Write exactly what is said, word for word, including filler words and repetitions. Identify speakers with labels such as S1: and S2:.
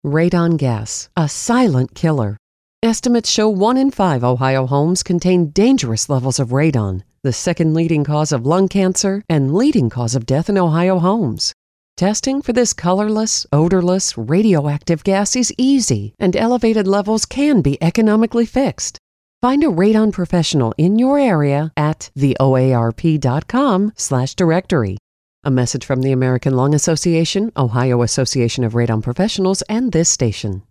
S1: Radon gas, a silent killer. Estimates show one in five Ohio homes contain dangerous levels of radon, the second leading cause of lung cancer and leading cause of death in Ohio homes. Testing for this colorless, odorless, radioactive gas is easy, and elevated levels can be economically fixed. Find a radon professional in your area at the O A R P dot com slash directory. A message from the American Lung Association, Ohio Association of Radon Professionals, and this station.